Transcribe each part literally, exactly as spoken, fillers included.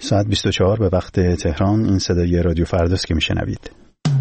ساعت بیست و چهار به وقت تهران. این صدای رادیو فرداست که میشنوید.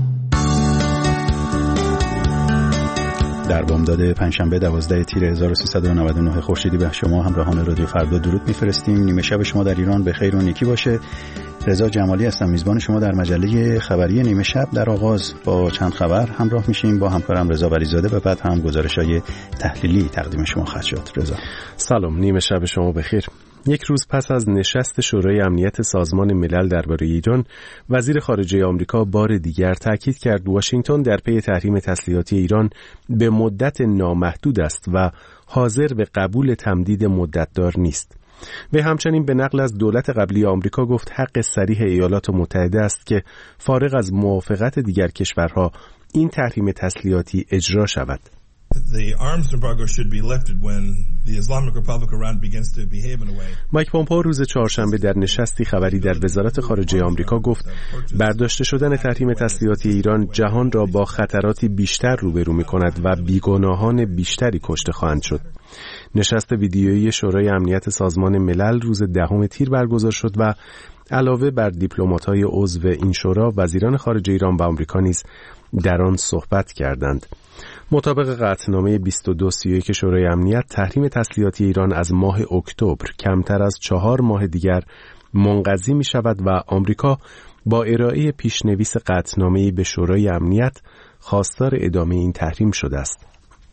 در بامداد پنجشنبه دوازده تیر هزار و سیصد و نود و نه خورشیدی به شما همراهان رادیو فردا درود میفرستیم. نیمه شب شما در ایران به خیر و نیکی باشه. رضا جمالی هستم، میزبان شما در مجله خبری نیمه شب. در آغاز با چند خبر همراه میشیم با همکارم رضا ولیزاده و بعد هم گزارش‌های تحلیلی تقدیم شما خواهد شد. رضا سلام، نیمه شب شما بخیر. یک روز پس از نشست شورای امنیت سازمان ملل درباره ایران، وزیر خارجه آمریکا بار دیگر تاکید کرد واشنگتن در پی تحریم تسلیحاتی ایران به مدت نامحدود است و حاضر به قبول تمدید مدتدار نیست. و همچنین به نقل از دولت قبلی آمریکا گفت حق صریح ایالات متحده است که فارغ از موافقت دیگر کشورها این تحریم تسلیحاتی اجرا شود. The arms embargo should be lifted when the Islamic Republic of Iran begins to behave in a way. مایک پومپئو روز چهارشنبه در نشستی خبری در وزارت خارجه آمریکا گفت برداشته شدن تحریم تسلیحاتی ایران جهان را با خطراتی بیشتر روبرو می‌کند و بیگناهان بیشتری کشته خواهند شد. نشست ویدیویی شورای امنیت سازمان ملل روز دهم تیر برگزار شد و علاوه بر دیپلمات‌های عضو این شورا، وزیران خارجه ایران و آمریکا نیز در آن صحبت کردند. مطابق قطعنامه بیست و دو سی و یک شورای امنیت، تحریم تسلیحاتی ایران از ماه اکتبر کمتر از چهار ماه دیگر منقضی می شود و آمریکا با ارائه پیشنویس قطعنامه‌ای به شورای امنیت خواستار ادامه این تحریم شده است.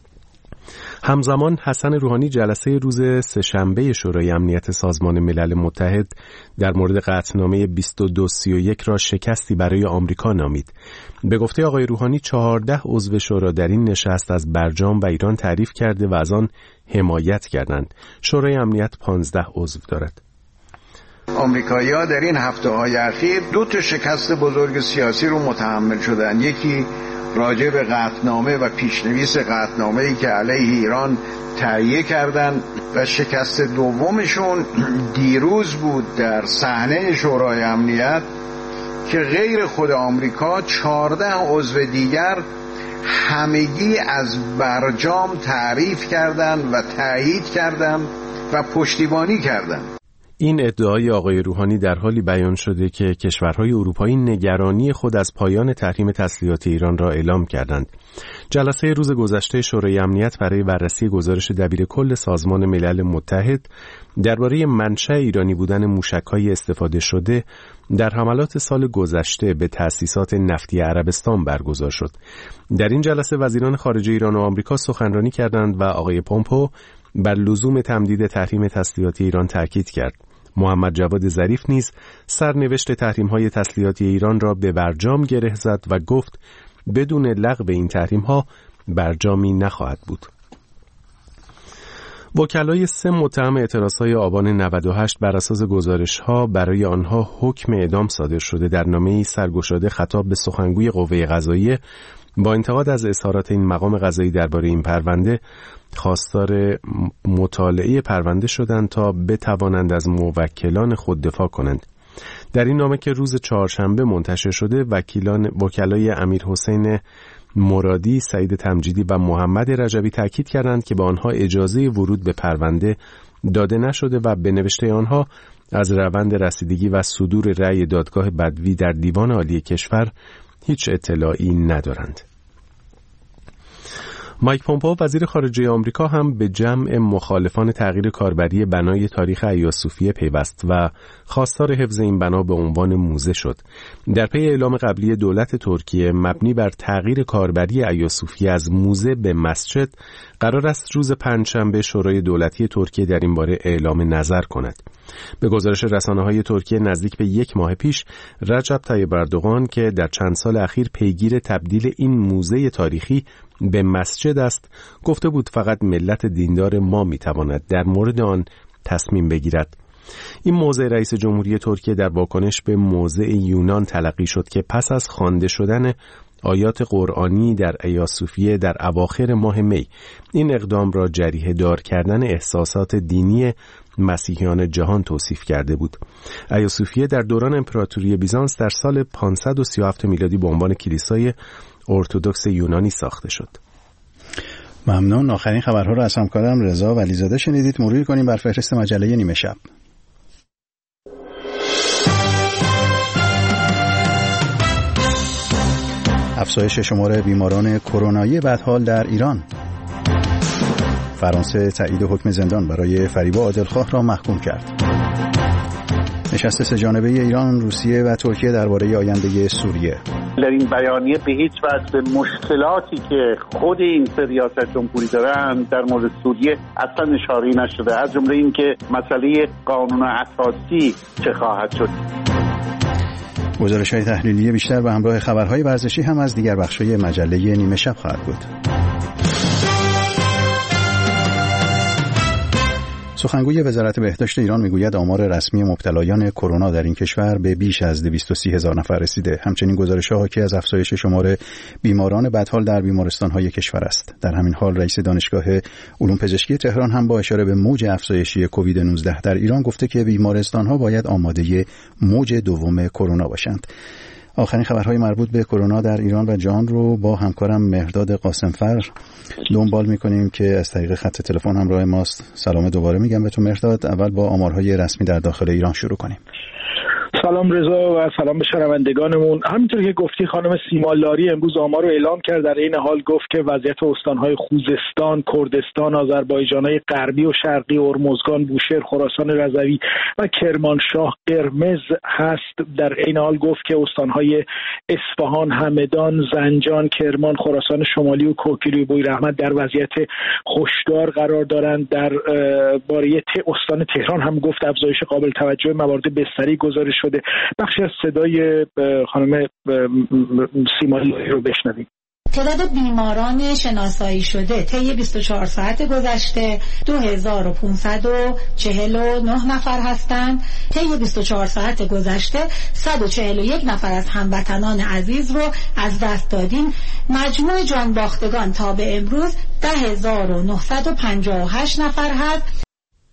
همزمان حسن روحانی جلسه روز سه‌شنبه شورای امنیت سازمان ملل متحد در مورد قطعنامه بیست و دو سی و یک را شکستی برای آمریکا نامید. به گفته آقای روحانی چهارده عضو شورا در این نشست از برجام و ایران تعریف کرده و از آن حمایت کردند. شورای امنیت پانزده عضو دارد. آمریکایی‌ها در این هفته‌های اخیر دو تا شکست بزرگ سیاسی رو متحمل شدن. یکی راجع به قطعنامه و پیشنویس قطعنامه‌ای که علیه ایران تهیه کردند و شکست دومشون دیروز بود در صحنه شورای امنیت که غیر خود آمریکا چهارده عضو دیگر همگی از برجام تعریف کردند و تایید کردند و پشتیبانی کردند. این ادعای آقای روحانی در حالی بیان شده که کشورهای اروپایی نگرانی خود از پایان تحریم تسلیحات ایران را اعلام کردند. جلسه روز گذشته شورای امنیت برای بررسی گزارش دبیرکل سازمان ملل متحد درباره منشأ ایرانی بودن موشک‌های استفاده شده در حملات سال گذشته به تأسیسات نفتی عربستان برگزار شد. در این جلسه وزیران خارجه ایران و آمریکا سخنرانی کردند و آقای پومپئو بر لزوم تمدید تحریم تسلیحاتی ایران تاکید کرد. محمد جواد ظریف نیز سرنوشت تحریم‌های تسلیحاتی ایران را به برجام گره زد و گفت بدون لغو این تحریم‌ها برجامی نخواهد بود. وکلای سه متهم اعتراض‌های آبان نود و هشت بر اساس گزارش‌ها برای آنها حکم اعدام صادر شده در نامه‌ای سرگشاده خطاب به سخنگوی قوه قضاییه با انتقاد از اظهارات این مقام قضایی درباره این پرونده خواستار مطالعه پرونده شدند تا بتوانند از موکلان خود دفاع کنند. در این نامه که روز چهارشنبه منتشر شده، وکیلان وکلای امیر حسین مرادی، سعید تمجیدی و محمد رجبی تاکید کردند که به آنها اجازه ورود به پرونده داده نشده و به نوشته آنها از روند رسیدگی و صدور رأی دادگاه بدوی در دیوان عالی کشور هیچ اطلاعی ندارند. مایک پومپئو وزیر خارجه آمریکا هم به جمع مخالفان تغییر کاربری بنای تاریخ ایاصوفیه پیوست و خواستار حفظ این بنا به عنوان موزه شد. در پی اعلام قبلی دولت ترکیه مبنی بر تغییر کاربری ایاصوفیه از موزه به مسجد، قرار است روز پنجشنبه شورای دولتی ترکیه در این باره اعلام نظر کند. به گزارش رسانه‌های ترکیه نزدیک به یک ماه پیش، رجب طیب اردوغان که در چند سال اخیر پیگیر تبدیل این موزه تاریخی به مسجد است، گفته بود فقط ملت دیندار ما میتواند در مورد آن تصمیم بگیرد. این موضع رئیس جمهوری ترکیه در واکنش به موضع یونان تلقی شد که پس از خوانده شدن آیات قرآنی در ایاصوفیه در اواخر ماه می، این اقدام را جریحه دار کردن احساسات دینی مسیحیان جهان توصیف کرده بود. ایاصوفیه در دوران امپراتوری بیزانس در سال پانصد و سی و هفت میلادی به عنوان کلیسای ارتدوکس یونانی ساخته شد. ممنون. آخرین خبرها رو از همکارم رضا ولیزاده شنیدید. مرور کنیم بر فهرست مجله نیمه شب. افزایش شمار بیماران کرونایی بدحال در ایران. فرانسه تایید حکم زندان برای فریبا عادلخواه را محکوم کرد. نشست سه‌جانبه ایران، روسیه و ترکیه درباره آینده سوریه. در این بیانیه به هیچ وجه به مشکلاتی که خود این ریاست جمهوری دارند در مورد سوریه اصلا اشاره نشده، از جمله این که مسئله قانون اساسی چه خواهد شد. گزارش‌های تحلیلی بیشتر و همراه خبرهای ورزشی هم از دیگر بخش‌های مجله نیمه شب خواهد بود. سخنگوی وزارت بهداشت ایران میگوید آمار رسمی مبتلایان کرونا در این کشور به بیش از دویست و سی هزار نفر رسیده. همچنین گزارش‌ها حاکی از افزایش شمار بیماران بدحال در بیمارستان‌های کشور است. در همین حال رئیس دانشگاه علوم پزشکی تهران هم با اشاره به موج افزایشی کووید نوزده در ایران گفته که بیمارستان‌ها باید آماده موج دوم کرونا باشند. آخرین خبرهای مربوط به کرونا در ایران و جهان رو با همکارم مهرداد قاسمفر دنبال می‌کنیم که از طریق خط تلفن همراه ماست. سلام دوباره میگم به تو مهرداد. اول با آمارهای رسمی در داخل ایران شروع کنیم. سلام رضا و سلام به شنوندگانمون. همینطور که گفتی خانم سیما لاری امروز آمار رو اعلام کرد. در این حال گفت که وضعیت استان‌های خوزستان، کردستان، آذربایجان‌های غربی و شرقی، هرمزگان، بوشهر، خراسان رضوی و کرمانشاه قرمز هست. در این حال گفت که استان‌های اصفهان، همدان، زنجان، کرمان، خراسان شمالی و کوکیلوی بویراحمد در وضعیت هشدار قرار دارند. در باره استان تهران هم گفت افزایش قابل توجه موارد بستری گزارش شده. بخشی از صدای خانم سیمایی رو بشنویم. تعداد بیماران شناسایی شده طی بیست و چهار ساعت گذشته دو هزار و پانصد و چهل و نه نفر هستند. طی بیست و چهار ساعت گذشته صد و چهل و یک نفر از هموطنان عزیز رو از دست دادیم. مجموع جان باختگان تا به امروز ده هزار و نهصد و پنجاه و هشت نفر هست.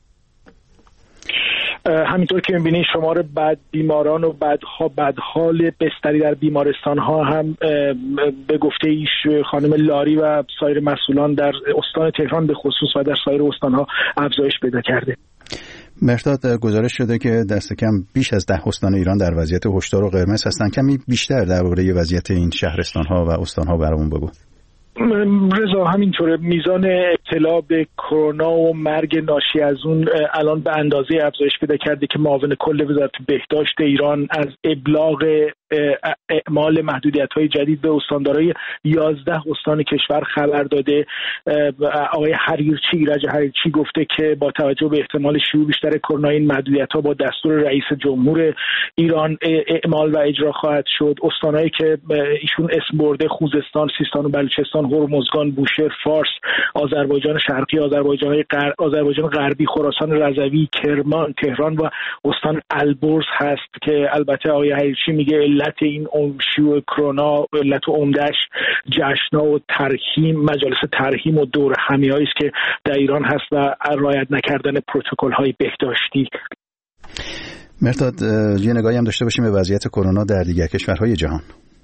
همینطور که می‌بینید شمار بد بیماران و بدها بدحال بستری در بیمارستان ها هم به گفته ایش خانم لاری و سایر مسئولان در استان تهران به خصوص و در سایر استان ها افزایش پیدا کرده. مهرداد، گزارش شده که دست کم بیش از ده استان ایران در وضعیت هشدار و قرمز هستند. کمی بیشتر درباره وضعیت این شهرستان ها و استان ها برامون بگو. رضا، همینطوره. میزان ابتلا به کرونا و مرگ ناشی از اون الان به اندازه افزایش پیدا کرده که معاون کل وزارت بهداشت ایران از ابلاغ اعمال محدودیت‌های جدید به استاندارای یازده استان کشور خبر داده. آقای حریرچی ایرج حریرچی گفته که با توجه به احتمال شیوع بیشتر کرونا این محدودیت‌ها با دستور رئیس جمهور ایران اعمال و اجرا خواهد شد. استانایی که ایشون اسم برده خوزستان، سیستان و بلوچستان، هرمزگان، بوشهر، فارس، آذربایجان شرقی، آذربایجان غربی، آذربایجان غربی، خراسان رضوی، کرمان، تهران و استان البرز هست که البته آقای حریرچی میگه علت این شیوع کرونا، علت عمده‌اش جشن‌ها و ترحیم، مجالس ترحیم و دور همی‌هایی است که در ایران هست و رعایت نکردن پروتکل‌های بهداشتی. مهرداد، یه نگاهی هم داشته باشیم به وضعیت کرونا در دیگر کشورهای جهان.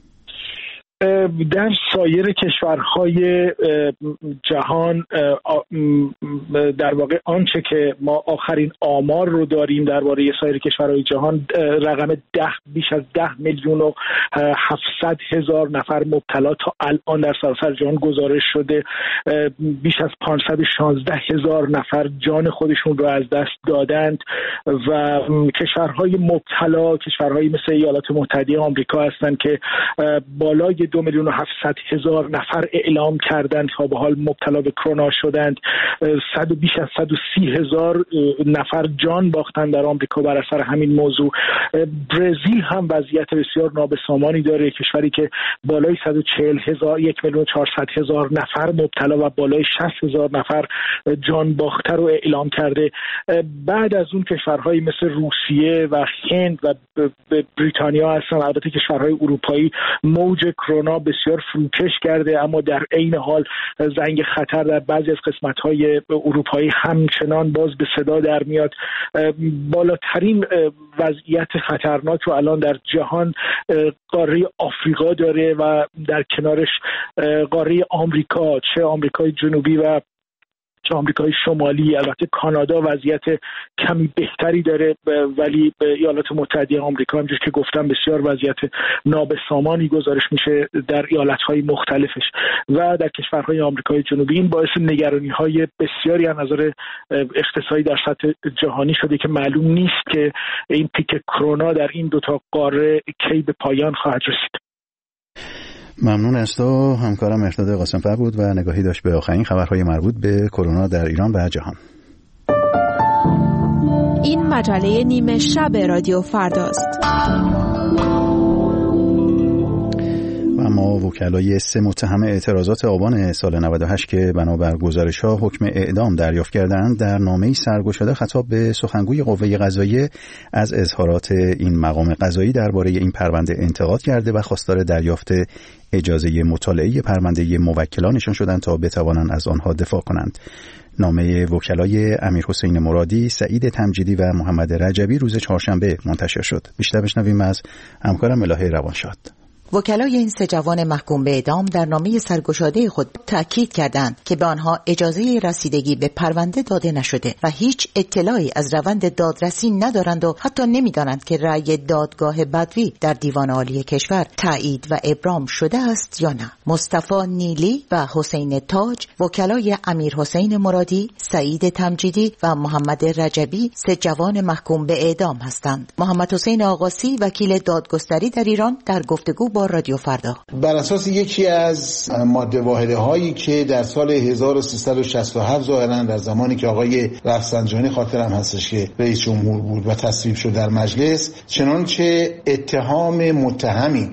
در سایر کشورهای جهان در واقع آنچه که ما آخرین آمار رو داریم درباره سایر کشورهای جهان رقم ده بیش از ده میلیون و هفتصد هزار نفر مبتلا تا الان در سراسر جهان گزارش شده. بیش از پانصد و شانزده هزار نفر جان خودشون رو از دست دادند و کشورهای مبتلا کشورهایی مثل ایالات متحده آمریکا هستند که بالای دو میلیون و هفتصد هزار نفر اعلام کردند تا به حال مبتلا به کرونا شدند. صد و بیش از صد و سی هزار نفر جان باختند در آمریکا بر اثر همین موضوع. برزیل هم وضعیت بسیار نابسامانی داره، کشوری که بالای صد و چهل هزار یک میلیون و چهارصد هزار نفر مبتلا و بالای شصت هزار نفر جان باخته رو اعلام کرده. بعد از اون کشورهایی مثل روسیه و هند و بریتانیا هستن. البته کشورهای اروپایی موج کرونا بسیار فروکش کرده، اما در عین حال زنگ خطر در بعضی از قسمت‌های اروپایی همچنان باز به صدا در میاد. بالاترین وضعیت خطرناک رو الان در جهان قاره آفریقا داره و در کنارش قاره آمریکا، چه آمریکای جنوبی و چه آمریکای شمالی، البته کانادا وضعیت کمی بهتری داره، ولی ایالات متحده آمریکا همونجوری که گفتم بسیار وضعیت نابسامانی گزارش میشه در ایالت‌های مختلفش و در کشورهای آمریکای جنوبی. این باعث نگرانی‌های بسیاری از نظر اقتصادی در سطح جهانی شده که معلوم نیست که این پیک کرونا در این دو تا قاره کی به پایان خواهد رسید. ممنون از تو همکارم مرداد قاسم‌فر بود و نگاهی داشت به آخرین خبرهای مربوط به کرونا در ایران و جهان. این مجله نیمه شب رادیو فرداست. و اما وکلای سه متهم اعتراضات آبان سال نود و هشت که بنابر گزارش‌ها حکم اعدام دریافت کردند در نامه‌ای سرگشاده خطاب به سخنگوی قوه قضاییه از اظهارات این مقام قضایی درباره این پرونده انتقاد کرده و خواستار دریافت اجازه مطالعه پرونده موکلانشان شدند تا بتوانند از آنها دفاع کنند. نامه وکلای امیرحسین مرادی، سعید تمجیدی و محمد رجبی روز چهارشنبه منتشر شد. بیشتر بشنویم از همکارم الهه روانشاد. وکلای این سه جوان محکوم به اعدام در نامه سرگشاده خود تأکید کردند که به آنها اجازه رسیدگی به پرونده داده نشده و هیچ اطلاعی از روند دادرسی ندارند و حتی نمی‌دانند که رأی دادگاه بدوی در دیوان عالی کشور تایید و ابرام شده است یا نه. مصطفی نیلی و حسین تاج، وکلای امیرحسین مرادی، سعید تمجیدی و محمد رجبی سه جوان محکوم به اعدام هستند. محمد حسین آقاسی، وکیل دادگستری در ایران، در گفتگو با رادیو فردا بر اساس یکی از ماده واحده هایی که در سال هزار و سیصد و شصت و هفت ظاهرا در زمانی که آقای رفسنجانی خاطرم هستش که رئیس جمهور بود و تصویب شد در مجلس، چنانچه اتهام متهمی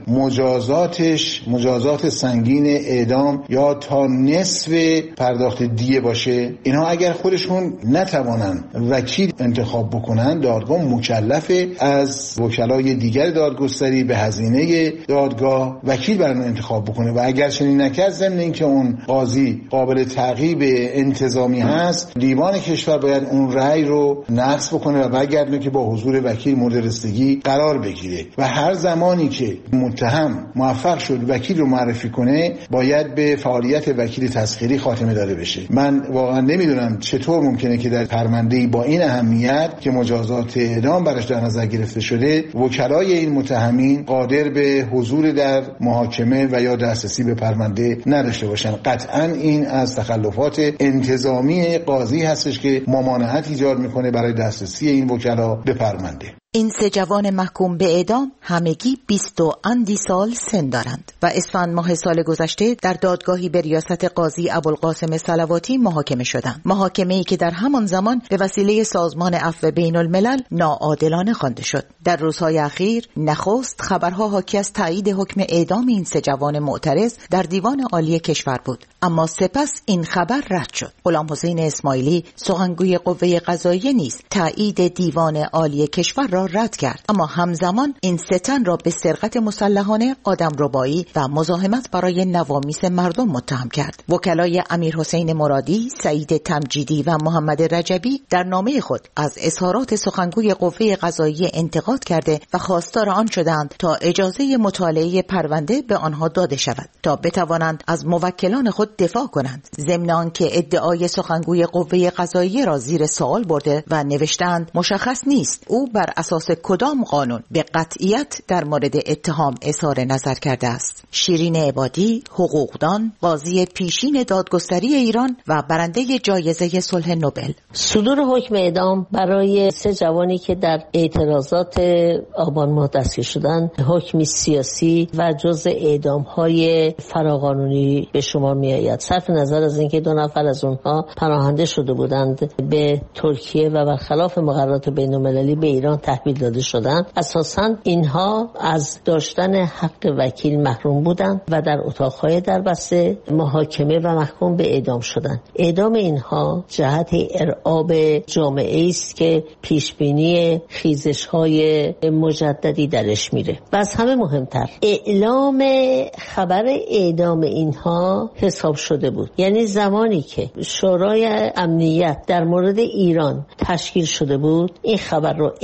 مجازاتش مجازات سنگین اعدام یا تا نصف پرداخت دیه باشه، اینها اگر خودشون نتوانن وکیل انتخاب بکنن، دادگاه مکلفه از وکلای دیگر دادگستری به هزینه دادگاه وکیل برای انتخاب بکنه و اگر چنین نکرد، ضمن اینکه اون قاضی قابل تعقیب انتظامی هست، دیوان کشور باید اون رأی رو نقض بکنه و برگردونه که با حضور وکیل مورد رسیدگی قرار بگیره و هر زمانی که متهم موفق شد وکیل رو معرفی کنه، باید به فعالیت وکیل تسخیری خاتمه داده بشه. من واقعا نمیدونم چطور ممکنه که در پرونده‌ای با این اهمیت که مجازات اعدام براش در نظر گرفته شده، وکلای این متهمین قادر به حضور در محاکمه و یا دسترسی به پرونده نداشته باشن. قطعا این از تخلفات انتظامی قاضی هستش که ممانعت ایجاد میکنه برای دسترسی این وکلا به پرونده. این سه جوان محکوم به اعدام همگی بیست و اندی سال سن دارند و اسفند ماه سال گذشته در دادگاهی به ریاست قاضی ابوالقاسم صلواتی محاکمه شدند. محاکمه‌ای که در همان زمان به وسیله سازمان عفو بین الملل ناعادلانه خوانده شد. در روزهای اخیر نخست خبرها حاکی از تایید حکم اعدام این سه جوان معترض در دیوان عالی کشور بود، اما سپس این خبر رد شد. غلام حسین اسماعیلی، سخنگوی قوه قضاییه، نیز تایید دیوان عالی کشور را رد کرد، اما همزمان این سه تن را به سرقت مسلحانه، آدمربایی و مزاحمت برای نوامیس مردم متهم کرد. وکلای امیرحسین مرادی، سعید تمجیدی و محمد رجبی در نامه خود از اظهارات سخنگوی قوه قضاییه انتقاد کرده و خواستار آن شدند تا اجازه مطالعه پرونده به آنها داده شود تا بتوانند از موکلان خود دفاع کنند، ضمن آنکه ادعای سخنگوی قوه قضاییه را زیر سوال برده و نوشتند مشخص نیست او بر اساس کدام قانون به قطعیت در مورد اتهام اظهار نظر کرده است. شیرین عبادی، حقوقدان، قاضی پیشین دادگستری ایران و برنده جایزه صلح نوبل. صدور حکم اعدام برای سه جوانی که در اعتراضات آبان ماه دستگیر شدند حکمی سیاسی و جزء اعدام‌های فراقانونی به شمار می‌آید. صرف نظر از اینکه دو نفر از اونها پناهنده شده بودند به ترکیه و برخلاف مقررات بین‌المللی به ایران تحویل داده شدند، اساساً اینها از داشتن حق وکیل محروم بودند و در اتاق‌های دربسته محاکمه و محکوم به اعدام شدند. اعدام اینها جهت ارعاب جامعه است که پیشبینی خیزش‌های مجددی درش میره. و از همه مهمتر اعلام خبر اعدام اینها حساب شده بود. یعنی زمانی که شورای امنیت در مورد ایران تشکیل شده بود، این خبر رو اعلام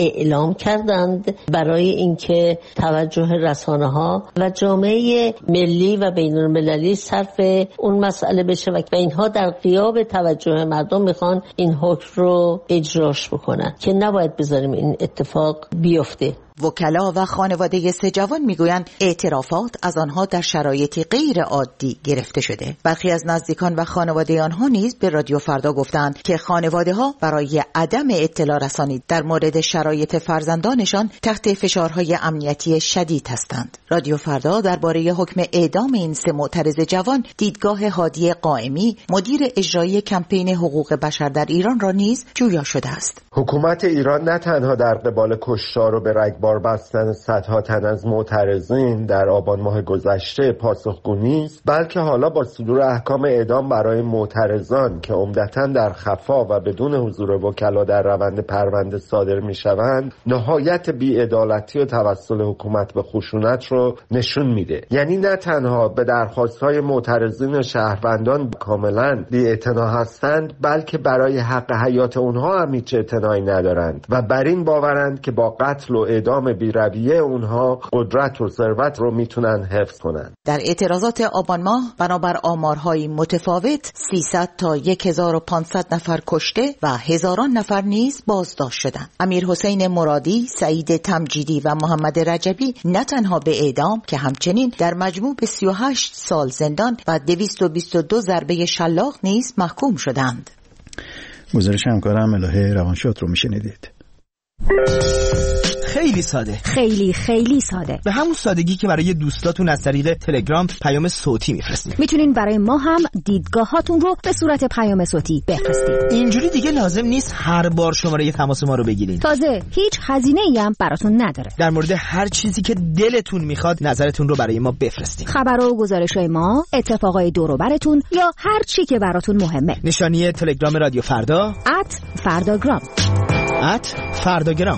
اقدام کردند برای اینکه توجه رسانه‌ها و جامعه ملی و بین‌المللی صرف اون مسئله بشه و اینها در غیاب توجه مردم میخوان این حکم رو اجراش بکنن که نباید بذاریم این اتفاق بیفته. وکلا و خانواده سه جوان میگویند اعترافات از آنها در شرایطی غیر عادی گرفته شده. برخی از نزدیکان و خانواده آنها نیز به رادیو فردا گفتند که خانواده ها برای عدم اطلاع رسانی در مورد شرایط فرزندانشان تحت فشارهای امنیتی شدید هستند. رادیو فردا درباره حکم اعدام این سه معترض جوان دیدگاه هادی قائمی، مدیر اجرایی کمپین حقوق بشر در ایران را نیز جویا شده است. حکومت ایران نه تنها در قبال کشتار و به رگبار بستن صدها تن از معترضین در آبان ماه گذشته پاسخگو نیست، بلکه حالا با صدور احکام اعدام برای معترضان که عمدتاً در خفا و بدون حضور وکلا در روند پرونده صادر میشوند، نهایت بی‌عدالتی و توسل حکومت به خشونت رو نشون میده. یعنی نه تنها به درخواست‌های معترضین شهروندان کاملاً بی‌اعتنا هستند، بلکه برای حق حیات اونها هم هیچ اعتنایی ندارند و بر این باورند که با قتل و اعدام بی‌رویه اونها قدرت و ثروت رو میتونن حفظ کنن. در اعتراضات آبان ماه بنابر آمارهای متفاوت سیصد تا هزار و پانصد نفر کشته و هزاران نفر نیز بازداشت شدند. امیر حسین مرادی، سعید تمجیدی و محمد رجبی نه تنها به اعدام که همچنین در مجموع به سی و هشت سال زندان و دویست و بیست و دو ضربه شلاق نیز محکوم شدند. گزارش همکارم الهه روانشاد رو میشنیدید. خیلی ساده، خیلی خیلی ساده، به همون سادگی که برای دوستاتون از طریق تلگرام پیام صوتی میفرستید. میتونین برای ما هم دیدگاهاتون رو به صورت پیام صوتی بفرستید. اینجوری دیگه لازم نیست هر بار شماره تماس ما رو بگیرین. تازه هیچ هزینه‌ای هم براتون نداره. در مورد هر چیزی که دلتون میخواد نظرتون رو برای ما بفرستید. خبر و گزارش‌های ما، اتفاقای دور و برتون یا هر چی که براتون مهمه. نشانی تلگرام رادیو فردا ات فرداگرام ات فرداگرام.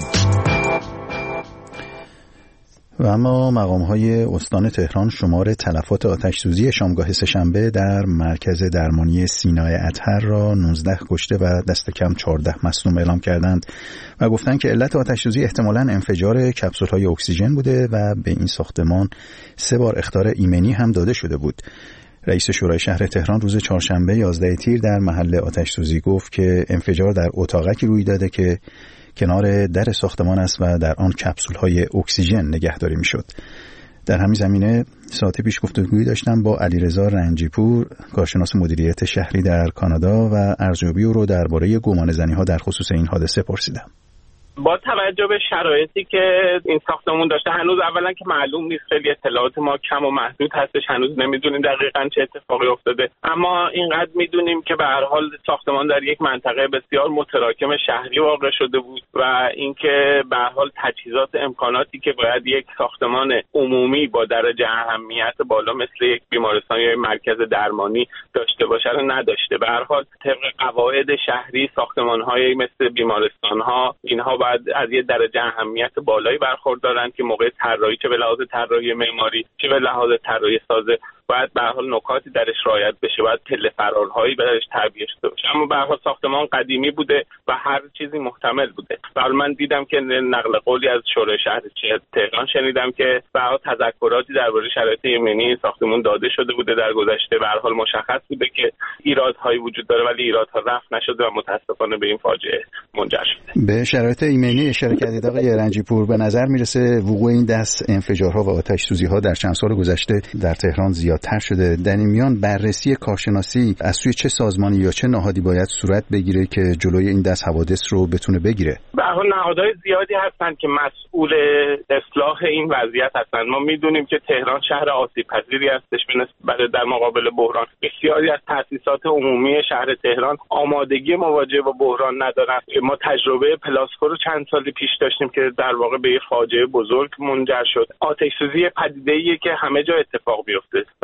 و اما مقام‌های استان تهران شمار تلفات آتش‌سوزی شامگاه سه‌شنبه در مرکز درمانی سینای اطهر را نوزده کشته و دست کم چهارده مصدوم اعلام کردند و گفتند که علت آتش‌سوزی احتمالاً انفجار کپسول‌های اکسیژن بوده و به این ساختمان سه بار اخطار ایمنی هم داده شده بود. رئیس شورای شهر تهران روز چهارشنبه یازده تیر در محل آتش‌سوزی گفت که انفجار در اتاقکی روی داده که کنار در ساختمان است و در آن کپسول‌های اکسیژن نگهداری می‌شد. در همین زمینه ساعتی پیش گفتگویی داشتم با علیرضا رنجیپور، کارشناس مدیریت شهری در کانادا و ارزیابی او رو درباره گمانه‌زنی‌ها در خصوص این حادثه پرسیدم. با توجه به شرایطی که این ساختمون داشته، هنوز اولا که معلوم نیست، خیلی اطلاعات ما کم و محدود هستش، هنوز نمیدونیم دقیقاً چه اتفاقی افتاده، اما اینقدر میدونیم که به هر حال ساختمان در یک منطقه بسیار متراکم شهری واقع شده بود و اینکه به هر حال تجهیزات امکاناتی که باید یک ساختمان عمومی با درجه اهمیت بالا مثل یک بیمارستان یا مرکز درمانی داشته باشه رو نداشته. به هر حال طبق قواعد شهری ساختمان‌های مثل بیمارستان‌ها اینها باید از یه درجه اهمیت بالایی برخوردارن که موقع طراحی، چه به لحاظ طراحی معماری چه به لحاظ طراحی سازه، باید به هر حال نکاتی درش رعایت بشه، باید پله فرارهایی درش تعبیه شده باشه. اما به هر حال ساختمان قدیمی بوده و هر چیزی محتمل بوده. برای من دیدم که نقل قولی از شورای شهر تهران شنیدم که به هر حال تذکراتی درباره شرایط ایمنی ساختمان داده شده بوده در گذشته. به هر حال مشخص بوده که ایرادهایی وجود داره ولی ایرادها رفع نشده و متاسفانه به این فاجعه منجر شده. به شرایط ایمنی اشاره کردید آقای رنجیپور. به نظر میرسه وقوع این دست انفجارها و آتش سوزی‌ها در چند سال گذشته در تهران زیادتر شده. در این میان بررسی کارشناسی از سوی چه سازمانی یا چه نهادی باید صورت بگیره که جلوی این دست حوادث رو بتونه بگیره؟ به هر حال نهادهای زیادی هستن که مسئول اصلاح این وضعیت هستن. ما میدونیم که تهران شهر آسیب پذیری هستش برای در مقابل بحران. بسیاری از تأسیسات عمومی شهر تهران آمادگی مواجهه با بحران ندارن. ما تجربه پلاسکو رو چند سال پیش داشتیم که در واقع به یه فاجعه بزرگ منجر شد. آتش سوزی پدیده‌ایه که همه جا اتفاق میفته.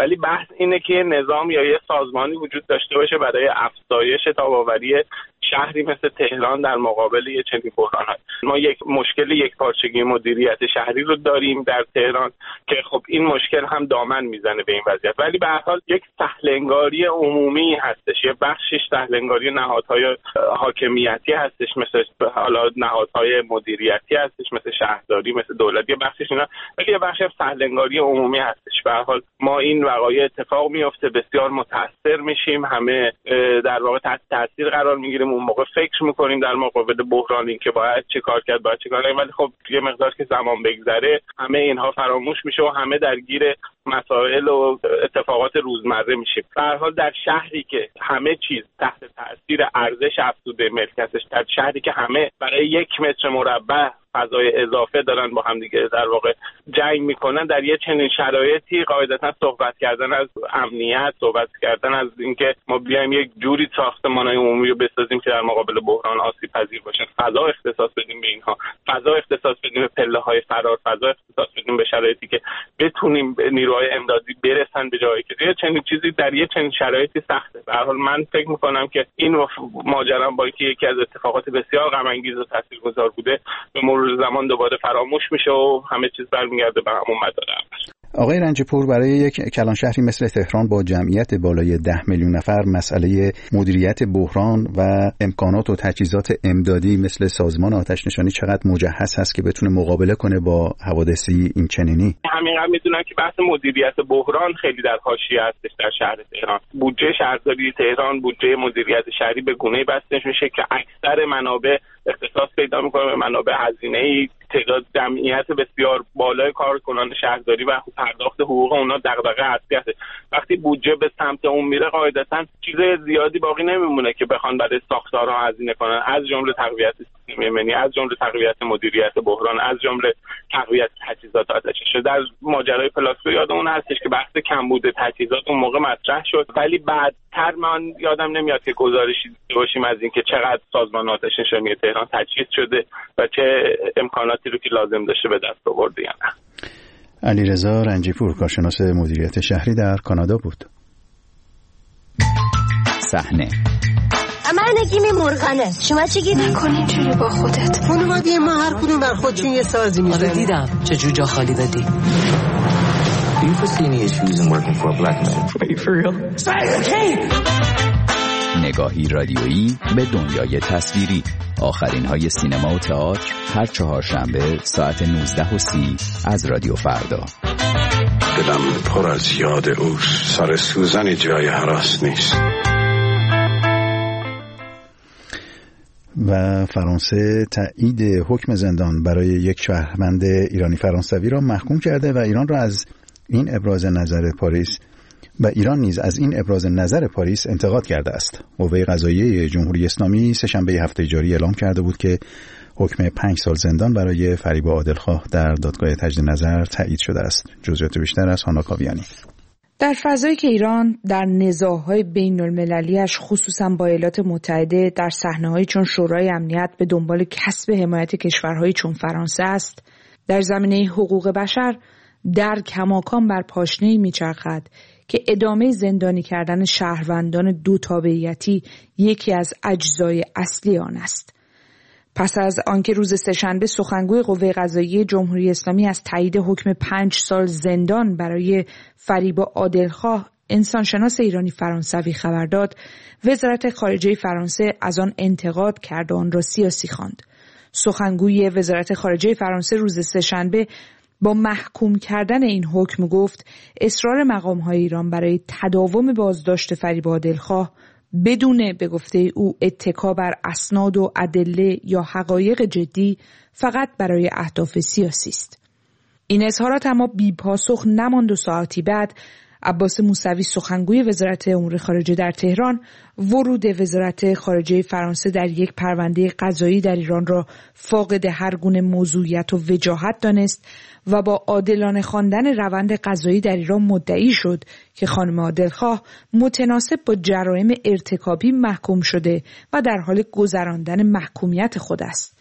ولی بحث اینه که نظام یا یه سازمانی وجود داشته باشه برای افزایش تاب‌آوری شهری مثل تهران در مقابل یه چنین بحران‌ها. ما یک مشکل یکپارچگی مدیریت شهری رو داریم در تهران که خب این مشکل هم دامن میزنه به این وضعیت، ولی به هر حال یک سهل‌انگاری عمومی هستش، یه بخشش سهل‌انگاری نهادهای حاکمیتی هستش مثل حالا نهادهای مدیریتی هستش مثل شهرداری مثل دولت، یه بخشش اینا، ولی یه بخش سهل‌انگاری عمومی هستش. به هر حال ما این وقایع اتفاق میفته، بسیار متاثر میشیم، همه در واقع تحت تاثیر قرار میگیریم، اون موقع فکر میکنیم در مقابل بحران این که باید چه کار کرد باید چه کار کرد، ولی خب یه مقدار که زمان بگذره همه اینها فراموش میشه و همه درگیر مسائل و اتفاقات روزمره میشیم. به هر حال در شهری که همه چیز تحت تاثیر ارزش افزوده ملکیتش، در شهری که همه برای یک متر مربع فضای اضافه دارن با هم دیگه در واقع جنگ میکنن، در یه چنین شرایطی قاعدتا صحبت کردن از امنیت، صحبت کردن از اینکه ما بیایم یک جوری ساختمان‌های عمومی رو بسازیم که در مقابل بحران آسیب پذیر باشن، فضا اختصاص بدیم به اینها، فضا اختصاص بدیم به پله‌های فرار، فضا اختصاص بدیم به شرایطی که بتونیم نیروهای امدادی برسن به جایی که یه چنین چیزی در یه چنین شرایطی سخته. به هر حال من فکر می‌کنم که این ماجرا با اینکه یکی از اتفاقات بسیار غم انگیز و تاثیرگذار بوده، به مرور زمان دوباره فراموش میشه و همه چیز برمیگرده به همون مدار اول. آقای رنجپور، برای یک کلان شهری مثل تهران با جمعیت بالای ده میلیون نفر مسئله مدیریت بحران و امکانات و تجهیزات امدادی مثل سازمان آتش نشانی چقدر مجهز هست که بتونه مقابله کنه با حوادثی این چنینی؟ همینقدر میدونم که بحث مدیریت بحران خیلی در حاشیه هستش در شهر تهران. بودجه شهرداری تهران، بودجه مدیریت شهری به گونه‌ای بسته میشه که اکثر منابع اختصاص پیدا میکنه به منابع هزینه‌ای، تعداد جمعیت بسیار بالای کارکنان شهرداری و پرداخت حقوق اونا دغدغه اصلی هست. وقتی بودجه به سمت اون میره قاعدتاً چیز زیادی باقی نمیمونه که بخوان برای ساختارها هزینه کنن، از جمله تقویت سیستم ایمنی، از جمله تقویت مدیریت بحران، از جمله تقویت تجهیزات آتش نشانی. در ماجرای پلاسکو یادمون هستش که بحث کمبود تجهیزات اون موقع مطرح شد، ولی بعدتر من یادم نمیاد که گزارشی داشته باشیم از اینکه چقدر سازمان آتش نشانی تهران تجهیز شده و چه امکاناتی رو که لازم داشته به دست آورده. یعنی علیرضا رنجیپور، کارشناس مدیریت شهری در کانادا بود. صحنه من نگیم مرغنه، شما چی گید نکن اینجوری با خودت. خانواده ما هر کدوم بر خودشون یه سازی میزنن. آره دیدم چه جور جا خالی دادی. Do you foresee any issues in working for a black man? Are you for real? نگاهی رادیویی به دنیای تصویری. آخرین های سینما و تئاتر هر چهارشنبه ساعت نوزده و سی از رادیو فردا. دلم پر از یاد اوست، سر سوزنی جای هراس نیست. و فرانسه تایید حکم زندان برای یک شهروند ایرانی فرانسوی را محکوم کرده و ایران را از این ابراز نظر پاریس و ایران نیز از این ابراز نظر پاریس انتقاد کرده است. قوه قضاییه جمهوری اسلامی سه‌شنبه هفته جاری اعلام کرده بود که حکم پنج سال زندان برای فریبا عادلخواه در دادگاه تجدید نظر تایید شده است. جزئیات بیشتر از هانا کاویانی. در فضایی که ایران در نزاع‌های بین‌المللی‌اش خصوصا با ایالات متحده در صحنه‌هایی چون شورای امنیت به دنبال کسب حمایت کشورهایی چون فرانسه است، در زمینه حقوق بشر در کماکان بر پاشنه‌ای می‌چرخد که ادامه زندانی کردن شهروندان دو تابعیتی یکی از اجزای اصلی آن است. پس از آنکه روز سه‌شنبه سخنگوی قوه قضاییه جمهوری اسلامی از تایید حکم پنج سال زندان برای فریبا عادلخواه انسانشناس ایرانی فرانسوی خبر داد، وزارت خارجه فرانسه از آن انتقاد کرد و آن را سیاسی خواند. سخنگوی وزارت خارجه فرانسه روز سه‌شنبه با محکوم کردن این حکم گفت اصرار مقام‌های ایران برای تداوم بازداشت فریبا عادلخواه بدون به گفته او اتکا بر اسناد و ادله یا حقایق جدی فقط برای اهداف سیاسی است. این اظهارات اما بی پاسخ نماند و ساعتی بعد عباس موسوی سخنگوی وزارت امور خارجه در تهران ورود وزارت خارجه فرانسه در یک پرونده قضایی در ایران را فاقد هر گونه موضوعیت و وجاهت دانست و با عادلانه خواندن روند قضایی در ایران مدعی شد که خانم عادلخواه متناسب با جرایم ارتکابی محکوم شده و در حال گذراندن محکومیت خود است.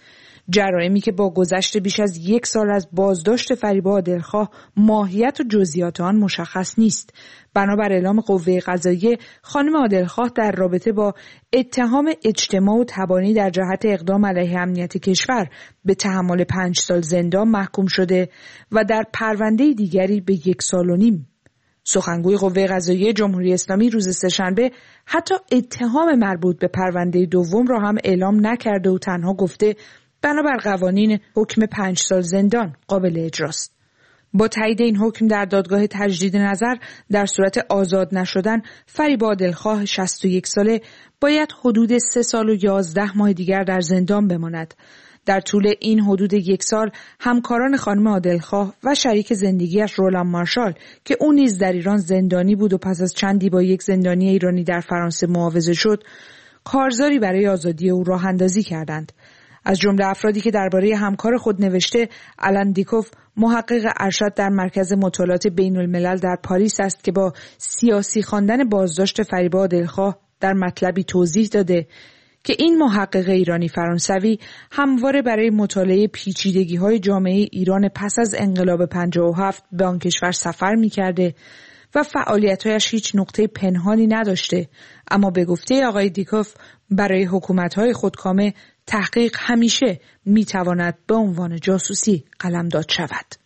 جرائمی که با گذشت بیش از یک سال از بازداشت فریبا عادلخواه ماهیت و جزئیات آن مشخص نیست. بنابر اعلام قوه قضاییه، خانم عادلخواه در رابطه با اتهام اجتماع و تبانی در جهت اقدام علیه امنیت کشور به تحمل پنج سال زندان محکوم شده و در پرونده دیگری به یک سال و نیم. سخنگوی قوه قضاییه جمهوری اسلامی روز سه‌شنبه حتی اتهام مربوط به پرونده دوم را هم اعلام نکرده و تنها گفته بنابر قوانین حکم پنج سال زندان قابل اجراست. با تایید این حکم در دادگاه تجدید نظر در صورت آزاد نشدن، فریبا عادلخواه شصت و یک ساله باید حدود سه سال و یازده ماه دیگر در زندان بماند. در طول این حدود یک سال همکاران خانم عادلخواه و شریک زندگیش رولان مارشال که او نیز در ایران زندانی بود و پس از چندی با یک زندانی ایرانی در فرانسه معاوضه شد، کارزاری برای آزادی او راه اندازی کردند. از جمله افرادی که درباره همکار خود نوشته، آلن دیکوف، محقق ارشد در مرکز مطالعات بین الملل در پاریس است که با سیاسی خواندن بازداشت فریبا عادلخواه در مطلبی توضیح داده که این محقق ایرانی فرانسوی همواره برای مطالعه پیچیدگی‌های جامعه ایران پس از انقلاب پنجاه و هفت به آن کشور سفر می‌کرده و فعالیت‌هایش هیچ نقطه پنهانی نداشته، اما به گفته آقای دیکوف برای حکومت‌های خودکامه تحقیق همیشه می‌تواند به عنوان جاسوسی قلمداد شود.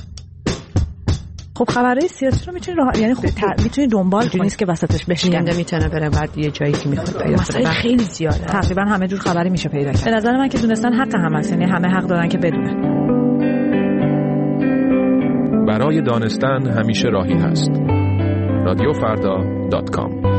خب خبرهای سیاسی رو میتونی راه... یعنی خب ت... میتونی دنبال کنی، نیست که وسطش بشکنه، میتونه بره بعد یه جایی که میخواد پیدا کنه. خیلی زیاده، تقریبا همه جور خبری میشه پیدا کرد. به نظر من که دونستن حق هم هست، یعنی همه حق دارن که بدونن. برای دانستن همیشه راهی هست. رادیو فردا دات کام.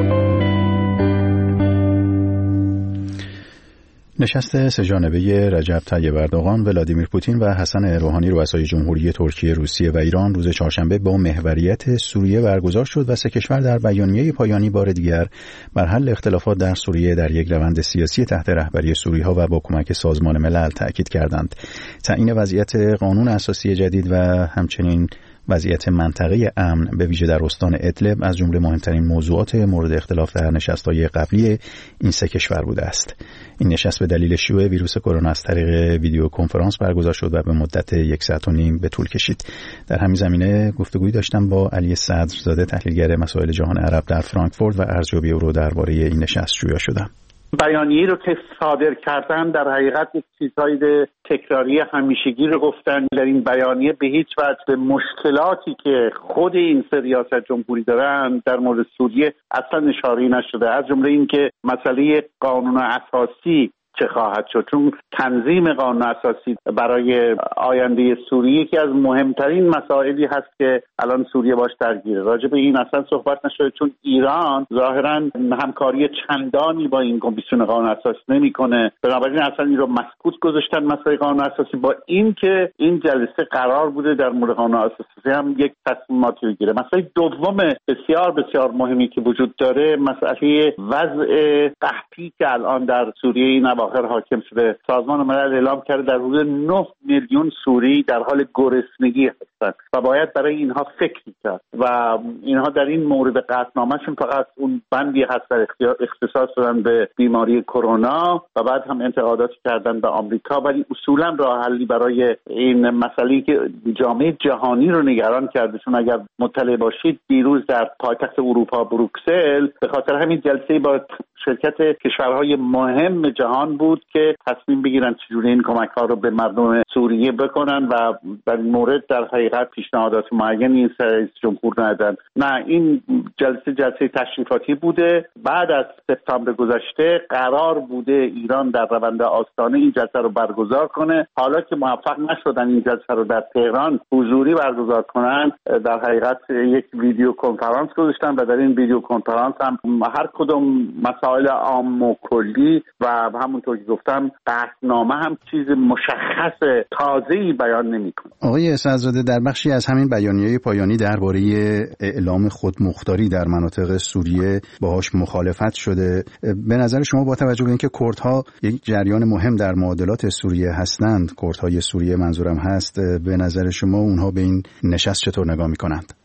نشست سه‌جانبه رجب طیب اردوغان، ولادیمیر پوتین و حسن روحانی رؤسای جمهوری ترکیه، روسیه و ایران روز چهارشنبه با محوریت سوریه برگزار شد و سه کشور در بیانیه پایانی بار دیگر بر حل اختلافات در سوریه در یک روند سیاسی تحت رهبری سوری‌ها و با کمک سازمان ملل تأکید کردند. تعیین وضعیت قانون اساسی جدید و همچنین وضعیت منطقه امن به ویژه در استان ادلب از جمله مهمترین موضوعات مورد اختلاف در نشست‌های قبلی این سه کشور بوده است. این نشست به دلیل شیوع ویروس کرونا از طریق ویدیو کنفرانس برگزار شد و به مدت یک ساعت و نیم به طول کشید. در همین زمینه گفتگویی داشتم با علی صدرزاده، تحلیلگر مسائل جهان عرب در فرانکفورت و ارزیابی او رو درباره این نشست جویا شدم. بیانیه رو که صادر کردن در حقیقت یک چیزهای تکراری همیشگی رو گفتن. در این بیانیه به هیچ وجه به مشکلاتی که خود این سه ریاست جمهوری دارن در مورد سوریه اصلا اشاره نشده، از جمله این که مسئله قانون اساسی چه خواهد شد، چون تنظیم قانون اساسی برای آینده سوریه یکی از مهمترین مسائلی هست که الان سوریه باش درگیره. راجع به این اصلا صحبت نشده، چون ایران ظاهرا همکاری چندانی با این کمیسیون قانون اساسی نمیکنه، بنابراین اصلا این رو مسکوت گذاشتن مسئله قانون اساسی، با این که این جلسه قرار بوده در مورد قانون اساسی هم یک تصمیماتی بگیره. مسئله دوم بسیار بسیار مهمی که وجود داره مسئله وضع قحطی که الان در سوریه این آخر حاکم شده. سازمان ملل اعلام کرده در حدود نه میلیون سوری در حال گرسنگی هستند و باید برای اینها فکر کرد و اینها در این مورد قطعنامه‌شون فقط اون بندی هست در اختصاص دادن به بیماری کرونا و بعد هم انتقاداتی کردن به آمریکا، ولی اصولا راه حلی برای این مسئله که جامعه جهانی رو نگران کرده. چون اگر مطلع باشید دیروز در پایتخت اروپا بروکسل به خاطر همین جلسه با شرکت کشورهای مهم جهان بود که تصمیم بگیرن چجوری این کمک ها رو به مردم سوریه بکنن و در این مورد در حقیقت پیشنهادات معینی این رئیس جمهور ندادن. نه، این جلسه جلسه تشریفاتی بوده. بعد از سپتامبر گذشته قرار بوده ایران در روند آستانه این جلسه رو برگزار کنه. حالا که موفق نشدن این جلسه رو در تهران حضوری برگزار کنن، در حقیقت یک ویدیو کنفرانس گذاشتن و در این ویدیو کنفرانس هم هر کدوم مسائل عام و کلی و همونطور که گفتم قطعنامه هم چیز مشخص تازه‌ای بیان نمی‌کنه. آقای صدرزاده، در بخشی از همین بیانیه پایانی درباره اعلام خودمختاری در مناطق سوریه باهاش مخالفت شده. به نظر شما با توجه به اینکه کردها یک جریان مهم در معادلات سوریه هستند، کردهای سوریه منظورم هست، به نظر شما اونها به این نشست چطور نگاه می‌کنند؟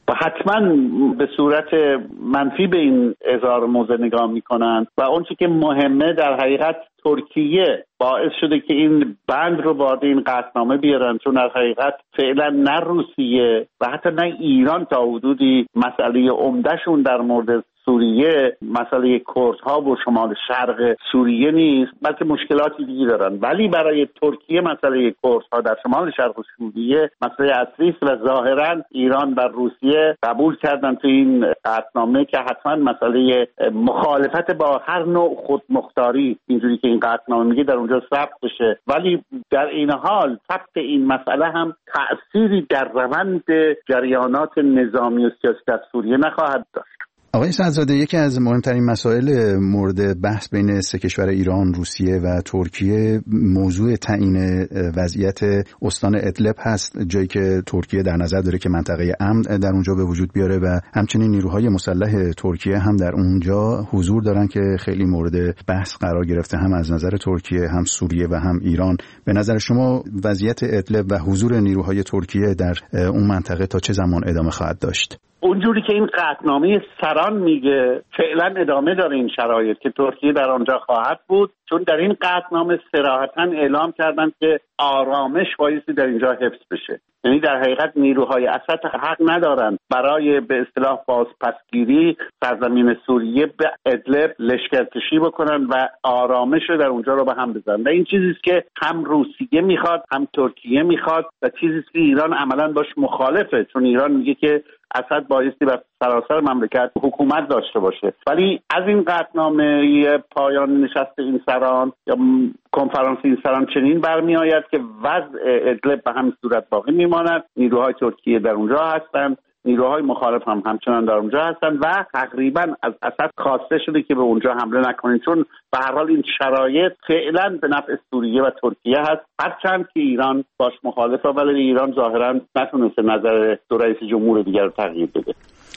و حتما به صورت منفی به این اظهار موضع نگاه میکنن و اون چیزی که مهمه در حقیقت ترکیه باعث شده که این بند رو وارد این قطعنامه بیارن، چون در حقیقت فعلا نه روسیه و حتی نه ایران تا حدودی مسئله عمدهشون در مورد سوریه مسئله کردها و شمال شرق سوریه نیست، بلکه مشکلاتی دیگه دارن. ولی برای ترکیه مسئله کردها در شمال شرق سوریه مسئله اصلی است و ظاهرا ایران و روسیه قبول کردن تو این قطعنامه که حتما مسئله مخالفت با هر نوع خودمختاری اینجوری که این قطعنامه میگه در اونجا ثبت بشه. ولی در این حال ثبت این مسئله هم تأثیری در روند جریانات نظامی و سیاسی در سوریه نخواهد داشت. آقای سعدزاده، یکی از مهمترین مسائل مورد بحث بین سه کشور ایران، روسیه و ترکیه موضوع تعیین وضعیت استان ادلب هست، جایی که ترکیه در نظر داره که منطقه امن در اونجا به وجود بیاره و همچنین نیروهای مسلح ترکیه هم در اونجا حضور دارن که خیلی مورد بحث قرار گرفته، هم از نظر ترکیه، هم سوریه و هم ایران. به نظر شما وضعیت ادلب و حضور نیروهای ترکیه در اون منطقه تا چه زمان ادامه خواهد داشت؟ اونجوری که این قطعنامه سران میگه فعلا ادامه داره این شرایط که ترکیه در آنجا خواهد بود، چون در این قطعنامه صراحتاً اعلام کردن که آرامش بایستی در اینجا حفظ بشه. یعنی در حقیقت نیروهای اسد حق ندارن برای به اصطلاح بازپسگیری سرزمین سوریه به ادلب لشکرکشی بکنن و آرامش رو در اونجا رو به هم بزنن. و این چیزیست که هم روسیه میخواد هم ترکیه میخواد و چیزیست که ایران عملاً باش مخالفه، چون ایران میگه که اسد بایستی بر سراسر مملکت حکومت داشته باشه. ولی از این قطعنامه پایان نشست این سران یا کنفرانس این سران چنین برمی آید که وضع ادلب به همین صورت باقی میماند، نیروهای ترکیه در اونجا هستند، نیروهای مخالف هم همچنان در اونجا هستند و تقریبا از اسد خواسته شده که به اونجا حمله نکنید، چون به هر حال این شرایط فعلا به نفع سوریه و ترکیه هست، هرچند که ایران باش مخالفه، ولی ایران ظاهرا نتونسته نظر دو رئیس جمهور دیگر رو تغییر بده.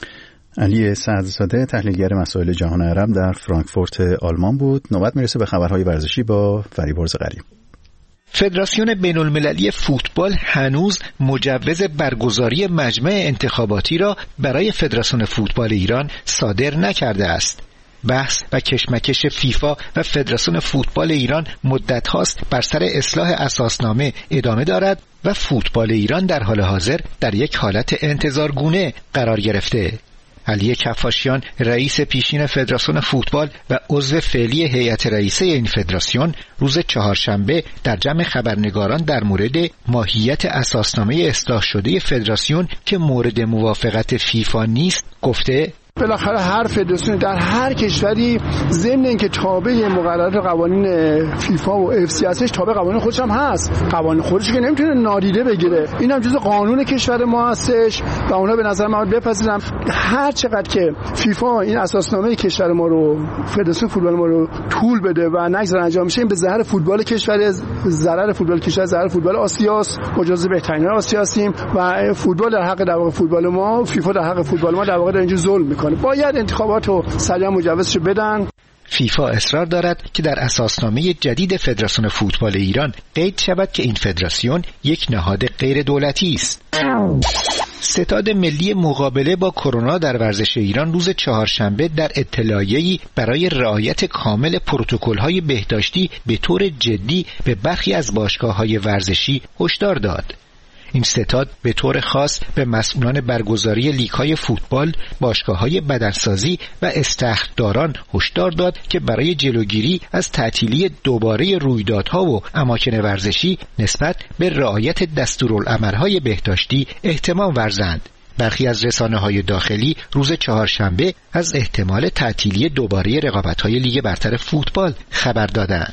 علی سعدزاده، تحلیلگر مسائل جهان عرب در فرانکفورت آلمان بود. نوبت میرسه به خبرهای ورزشی با فریبرز غریب. فدراسیون بین المللی فوتبال هنوز مجوز برگزاری مجمع انتخاباتی را برای فدراسیون فوتبال ایران صادر نکرده است. بحث و کشمکش فیفا و فدراسیون فوتبال ایران مدت هاست بر سر اصلاح اساسنامه ادامه دارد و فوتبال ایران در حال حاضر در یک حالت انتظارگونه قرار گرفته. علی کفاشیان، رئیس پیشین فدراسیون فوتبال و عضو فعلی هیئت رئیسه این فدراسیون، روز چهارشنبه در جمع خبرنگاران در مورد ماهیت اساسنامه اصلاح شده فدراسیون که مورد موافقت فیفا نیست گفته: بالاخره هر فدراسیون در هر کشوری ضمن اینکه تابع مقررات قوانین فیفا و اف سی هستش، تابع قوانین خودش هم هست. قوانین خودش که نمیتونه نادیده بگیره، این هم جزء قانون کشور ما هستش و اونا به نظر من بپذیرم هر چقدر که فیفا این اساسنامه کشور ما رو، فدراسیون فوتبال ما رو طول بده و نگذار انجام بشه، این به ضرر فوتبال کشور، ضرر فوتبال کشور، ضرر فوتبال آسیاست. ما جزء بهترین آسیا هستیم و فوتبال در حق در واقع فوتبال ما، فیفا در حق فوتبال ما در واقع در اینجا ظلم میکنه. باید انتخابات رو سریع مجوزش بدن. فیفا اصرار دارد که در اساسنامه جدید فدراسیون فوتبال ایران قید شود که این فدراسیون یک نهاد غیر دولتی است. ستاد ملی مقابله با کرونا در ورزش ایران روز چهارشنبه در اطلاعیه‌ای برای رعایت کامل پروتکل‌های بهداشتی به طور جدی به برخی از باشگاه‌های ورزشی هشدار داد. این ستاد به طور خاص به مسئولان برگزاری لیگ‌های فوتبال، باشگاه‌های بدنسازی و استخداران هشدار داد که برای جلوگیری از تعطیلی دوباره رویدادها و اماکن ورزشی نسبت به رعایت دستورالعمل‌های بهداشتی اهتمام ورزند. برخی از رسانه‌های داخلی روز چهارشنبه از احتمال تعطیلی دوباره رقابت‌های لیگ برتر فوتبال خبر دادند.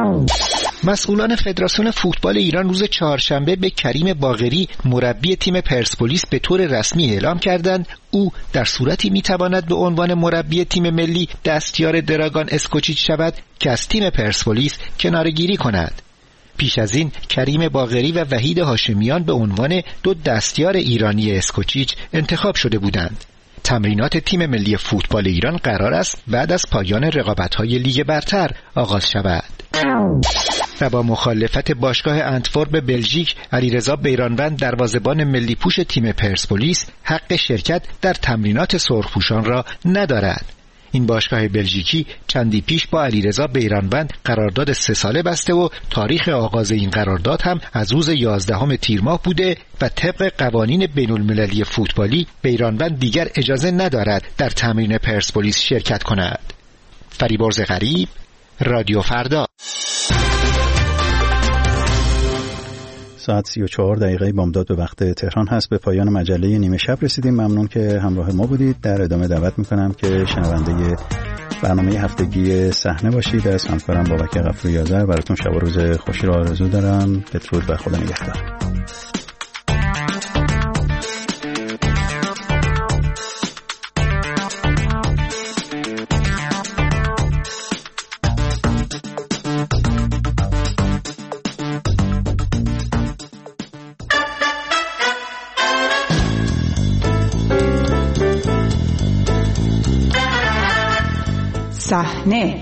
مسئولان فدراسیون فوتبال ایران روز چهارشنبه به کریم باقری، مربی تیم پرسپولیس، به طور رسمی اعلام کردند او در صورتی میتواند به عنوان مربی تیم ملی دستیار دراگان اسکوچیچ شود که از تیم پرسپولیس کناره‌گیری کند. پیش از این کریم باقری و وحید هاشمیان به عنوان دو دستیار ایرانی اسکوچیچ انتخاب شده بودند. تمرینات تیم ملی فوتبال ایران قرار است بعد از پایان رقابت‌های لیگ برتر آغاز شود. و با مخالفت باشگاه انتورپ بلژیک، علیرضا بیرانوند دروازه‌بان ملی پوش تیم پرسپولیس حق شرکت در تمرینات سرخپوشان را ندارد. این باشگاه بلژیکی چندی پیش با علیرضا بیرانوند قرارداد سه ساله بسته و تاریخ آغاز این قرارداد هم از روز یازدهم تیر ماه بوده و طبق قوانین بین‌المللی فوتبالی بیرانوند دیگر اجازه ندارد در تمرین پرسپولیس شرکت کند. فریبرز غریب، رادیو فردا. ساعت سی و چهار دقیقه بامداد به وقت تهران هست. به پایان مجله نیمه شب رسیدیم. ممنون که همراه ما بودید. در ادامه دعوت میکنم که شنونده برنامه هفتگی صحنه باشید. از همکارم بابک غفوری آذر براتون شب و روز خوشی را آرزو دارم. بدرود و خدا نگهدار. صحنه،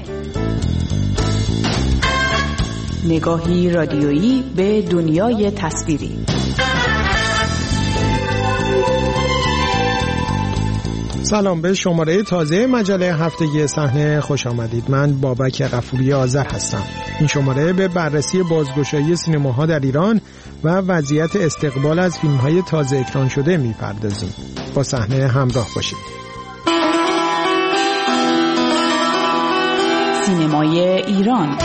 نگاهی رادیویی به دنیای تصویری. سلام، به شماره تازه مجله هفتگی صحنه خوش آمدید. من بابک غفوری آذر هستم. این شماره به بررسی بازگشایی سینماها در ایران و وضعیت استقبال از فیلم‌های تازه اکران شده می‌پردازیم. با صحنه همراه باشید. سینمای ایران.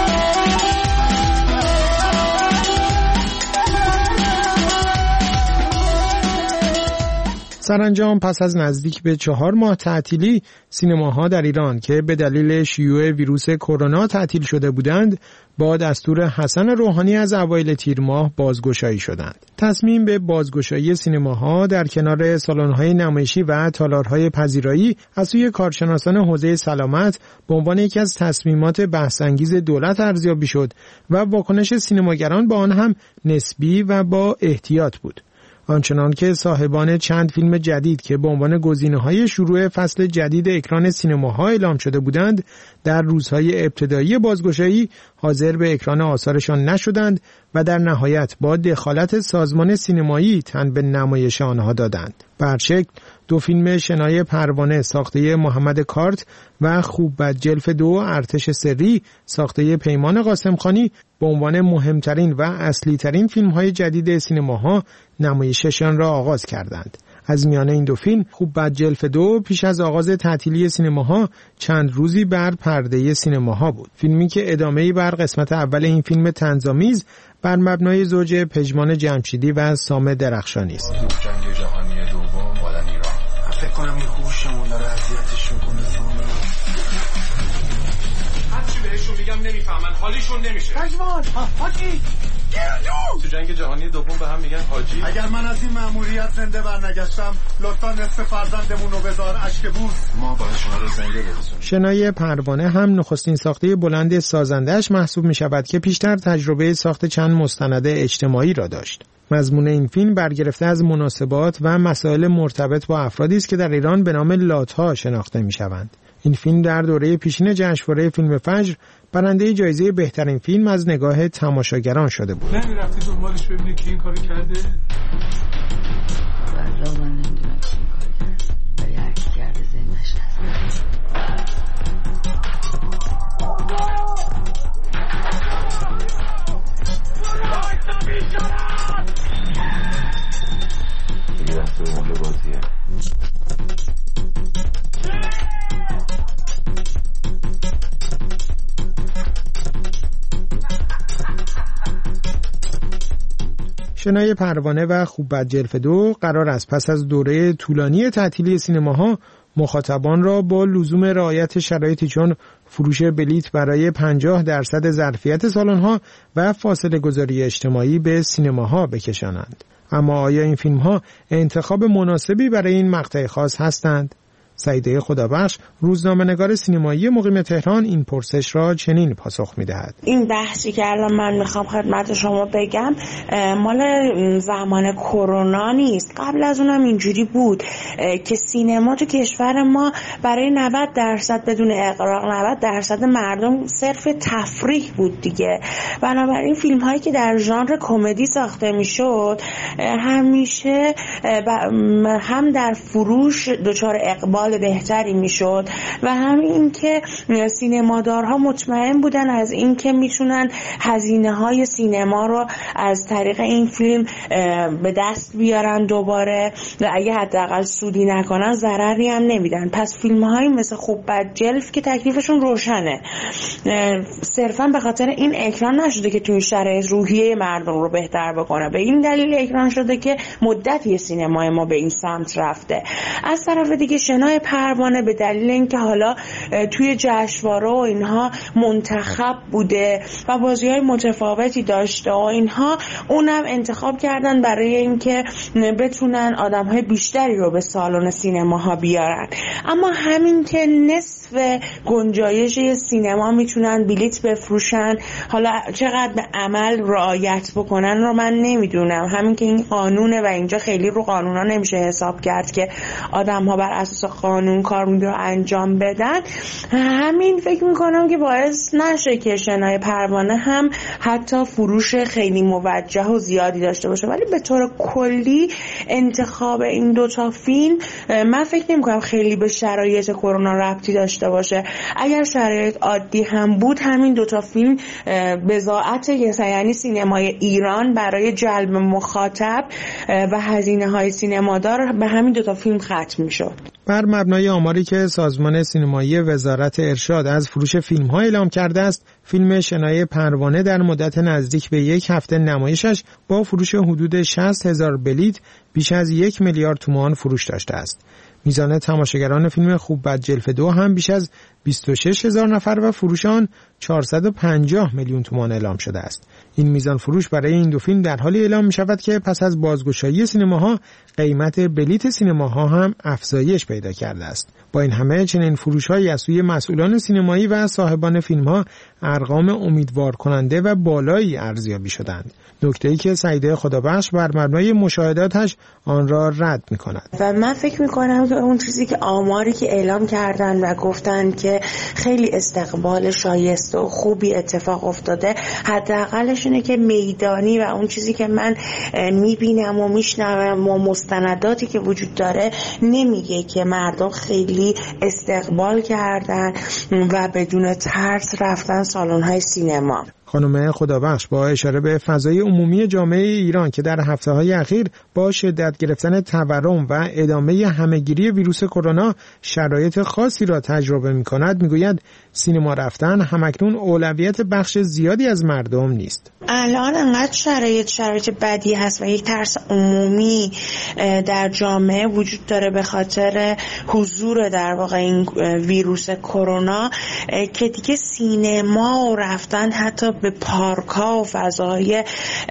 سرانجام پس از نزدیک به چهار ماه تعطیلی، سینماها در ایران که به دلیل شیوع ویروس کرونا تعطیل شده بودند، با دستور حسن روحانی از اوایل تیر ماه بازگشایی شدند. تصمیم به بازگشایی سینماها در کنار سالن‌های نمایشی و تالارهای پذیرایی از سوی کارشناسان حوزه سلامت به عنوان یکی از تصمیمات بحث‌انگیز دولت ارزیابی شد و واکنش سینماگران با آن هم نسبی و با احتیاط بود. آنچنان که صاحبان چند فیلم جدید که به عنوان گزینه‌های شروع فصل جدید اکران سینماها اعلام شده بودند، در روزهای ابتدایی بازگشایی حاضر به اکران آثارشان نشدند و در نهایت با دخالت سازمان سینمایی تن به نمایش آنها دادند. به هر شکل دو فیلم شنای پروانه ساخته محمد کارت و خوب بد جلف دو ارتش سری ساخته پیمان قاسمخانی به عنوان مهمترین و اصلی ترین فیلم های جدید سینماها نمایششان را آغاز کردند. از میان این دو فیلم خوب بد جلف دو پیش از آغاز تعطیلی سینماها چند روزی بر پرده سینماها بود. فیلمی که ادامه‌ای بر قسمت اول این فیلم طنزآمیز بر مبنای زوج پژمان جمشیدی و سام درخشانی است. جنگ جهانی دوم مادن ایران. فکر کنم این هوشمون داره اذیتش می‌کنه. هر چی بهشون میگم نمیفهمن، حالیشون نمیشه. پژمان، حاجی تو جنگ جهانی دوم به هم میگن حاجی. اگر من از این مأموریت زنده برنگشتم، لطفاً نصف فرزندمون رو بذار اشکبوس. ما باید شما رو زنده برسونیم. شنای پروانه هم نخستین ساخته بلند سازنده‌اش محسوب می‌شود که پیشتر تجربه ساخت چند مستند اجتماعی را داشت. مضمون این فیلم برگرفته از مناسبات و مسائل مرتبط با افرادی است که در ایران به نام لات‌ها شناخته می‌شوند. این فیلم در دوره پیشین جشنواره فیلم فجر برنده جایزه بهترین فیلم از نگاه تماشاگران شده بود. نه رفتی دنبالش ببینی که این کارو کرده؟ والا من نمیدونم که این کارو کرده. ولی هر کی کرده زندش هست. دیگه دست به مونده بازیه. شنای پروانه و خوب بد جلف دو قرار است پس از دوره طولانی تعطیلی سینماها مخاطبان را با لزوم رعایت شرایطی چون فروش بلیت برای پنجاه درصد ظرفیت سالن‌ها و فاصله گذاری اجتماعی به سینماها بکشانند. اما آیا این فیلم‌ها انتخاب مناسبی برای این مقطع خاص هستند؟ سعیده خدابخش، روزنامه‌نگار سینمایی مقیم تهران، این پرسش را چنین پاسخ می‌دهد: این بحثی که الان من میخوام خدمت شما بگم مال زمان کرونا نیست. قبل از اونم اینجوری بود که سینما تو کشور ما برای نود درصد بدون اغراق نود درصد مردم صرف تفریح بود دیگه. بنابراین فیلم هایی که در ژانر کمدی ساخته میشد همیشه هم در فروش دچار اقبال بهتری میشد و هم این که سینمادارها مطمئن بودن از این که میتونن هزینه های سینما رو از طریق این فیلم به دست بیارن دوباره و اگه حداقل سودی نکنن ضرری هم نمیدن. پس فیلم هایی مثل خوب بد جلف که تکلیفشون روشنه، صرفا به خاطر این اکران نشده که توی شرایط روحیه مردم رو بهتر بکنه، به این دلیل اکران شده که مدتی سینمای ما به این سمت رفته. از طرف دیگه شنای پروانه به دلیل اینکه حالا توی جشنواره و اینها منتخب بوده و بازی‌های متفاوتی داشته و اینها، اونم انتخاب کردن برای اینکه بتونن آدم‌های بیشتری رو به سالن سینماها بیارن. اما همین که نصف گنجایش سینما میتونن بلیت بفروشن، حالا چقدر به عمل رعایت بکنن رو من نمیدونم. همین که این قانونه و اینجا خیلی رو قانونا نمیشه حساب کرد که آدم‌ها بر اساس قانون کار رو انجام بدن. همین فکر میکنم که باعث نشه که شنای پروانه هم حتی فروش خیلی موجه و زیادی داشته باشه. ولی به طور کلی انتخاب این دوتا فیلم من فکر نمیکنم خیلی به شرایط کرونا ربطی داشته باشه. اگر شرایط عادی هم بود همین دوتا فیلم بضاعت یعنی سینمای ایران برای جلب مخاطب و هزینه های سینمادار به همین دوتا فیلم ختم میشد. بر مبنای آماری که سازمان سینمایی وزارت ارشاد از فروش فیلم‌ها اعلام کرده است، فیلم شنای پروانه در مدت نزدیک به یک هفته نمایشش با فروش حدود شصت هزار بلیت بیش از یک میلیارد تومان فروش داشته است. میزان تماشاگران فیلم خوب بد جلف دو هم بیش از بیست و شش هزار نفر و فروش آن چهارصد و پنجاه میلیون تومان اعلام شده است. این میزان فروش برای این دو فیلم در حالی اعلام می شود که پس از بازگشایی سینماها قیمت بلیت سینماها هم افزایش پیدا کرده است. با این همه چنین فروش‌هایی از سوی مسئولان سینمایی و صاحبان فیلم‌ها ارقام امیدوار کننده و بالایی ارزیابی شدند. نکته‌ای که سعیده خدابخش بر مبنای مشاهداتش آن را رد می‌کند. و من فکر می‌کنم که اون چیزی که آماری که اعلام کردن و گفتن که خیلی استقبال شایسته و خوبی اتفاق افتاده، حداقلش اینه که میدانی و اون چیزی که من می‌بینم و می‌شنوم و مستنداتی که وجود داره نمیگه که مردم خیلی استقبال کردن و بدون ترس رفتن سالن‌های سینما. خانم خدابخش با اشاره به فضای عمومی جامعه ایران که در هفته‌های اخیر با شدت گرفتن تورم و ادامه همه‌گیری ویروس کرونا شرایط خاصی را تجربه می‌کند، می‌گوید سینما رفتن همکنون اولویت بخش زیادی از مردم نیست. الان انقدر شرایط شرایط بدی هست و یک ترس عمومی در جامعه وجود داره به خاطر حضور در واقع این ویروس کرونا که دیگه سینما و رفتن حتی به پارک ها و فضاهای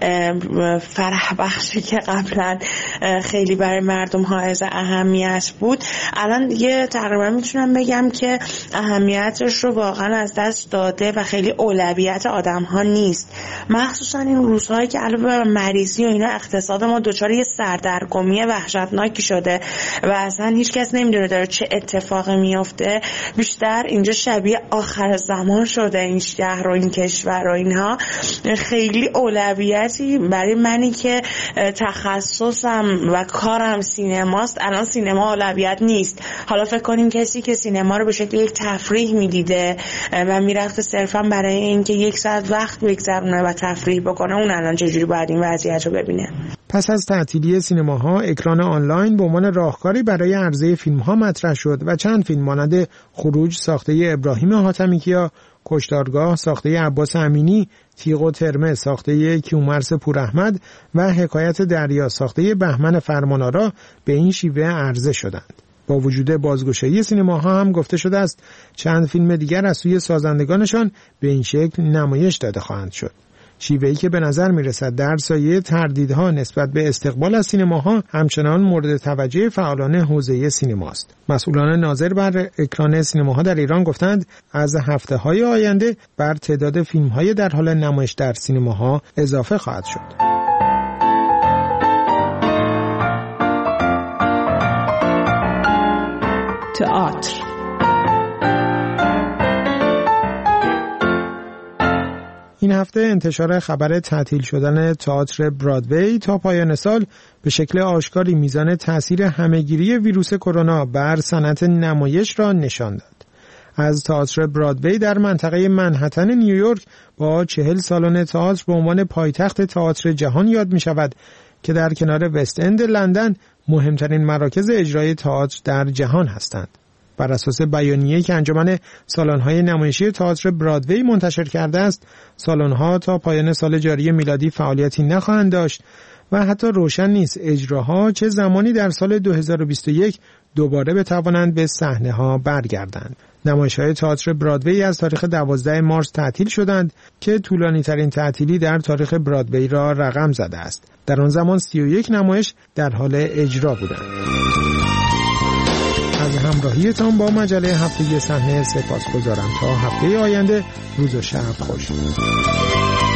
فرح بخشی که قبلا خیلی برای مردم حائز اهمیت بود، الان دیگه تقریبا میتونم بگم که اهمیتش رو واقعا از دست داده و خیلی اولویت آدم ها نیست. مخصوصا این روزهایی که علاوه بر مریضی و اینا اقتصاد ما دچار یه سردرگمی وحشتناکی شده و اصلا هیچ کس نمیدونه داره چه اتفاقی میفته. بیشتر اینجا شبیه آخر زمان شده این شهر و این کشور و اینها. خیلی اولویتی برای منی که تخصصم و کارم سینماست، الان سینما اولویت نیست. حالا فکر کنیم کسی که سینما رو به شکل یک تفریح میدیده و میرفته صرفا برای اینکه یک ساعت وقت بگذرونه و تفریح بکنه، اون الان چجوری باید این وضعیت رو ببینه؟ پس از تعطیلی سینماها، اکران آنلاین به عنوان راهکاری برای عرضه فیلم‌ها مطرح شد و چند فیلم مانند خروج ساخته ابراهیم حاتمیکیا، کشتارگاه ساخته عباس امینی، تیغ و ترمه ساخته کیومرث پوراحمد و حکایت دریا ساخته بهمن فرمانآرا به این شیوه عرضه شدند. با وجود بازگشایی سینماها هم گفته شده است چند فیلم دیگر از سوی سازندگانشان به این شکل نمایش داده خواهند شد. شیوهی که به نظر میرسد در سایه تردیدها نسبت به استقبال از سینماها همچنان مورد توجه فعالان حوزه سینماست. مسئولان ناظر بر اکران سینماها در ایران گفتند از هفته‌های آینده بر تعداد فیلم‌های در حال نمایش در سینماها اضافه خواهد شد. تئاتر. این هفته انتشار خبر تعطیل شدن تئاتر برادوی تا پایان سال به شکل آشکاری میزان تأثیر همهگیری ویروس کرونا بر صنعت نمایش را نشان داد. از تئاتر برادوی در منطقه منهتن نیویورک با چهل سالن تئاتر به عنوان پایتخت تئاتر جهان یاد می شود که در کنار وست اند لندن مهمترین مراکز اجرای تئاتر در جهان هستند. بر اساس بیانیه‌ای که انجمن سالن‌های نمایشی تئاتر برادوی منتشر کرده است، سالن‌ها تا پایان سال جاری میلادی فعالیتی نخواهند داشت و حتی روشن نیست اجراها چه زمانی در سال دو هزار و بیست و یک دوباره بتوانند به صحنه‌ها برگردند. نمایش‌های تئاتر برادوی از تاریخ دوازده مارس تعطیل شدند که طولانی‌ترین تعطیلی در تاریخ برادوی را رقم زده است. در آن زمان سی و یک نمایش در حال اجرا بودند. از همراهیتان با مجله هفتگی صحنه سپاسگزارم. تا هفته آینده روز و شب خوش.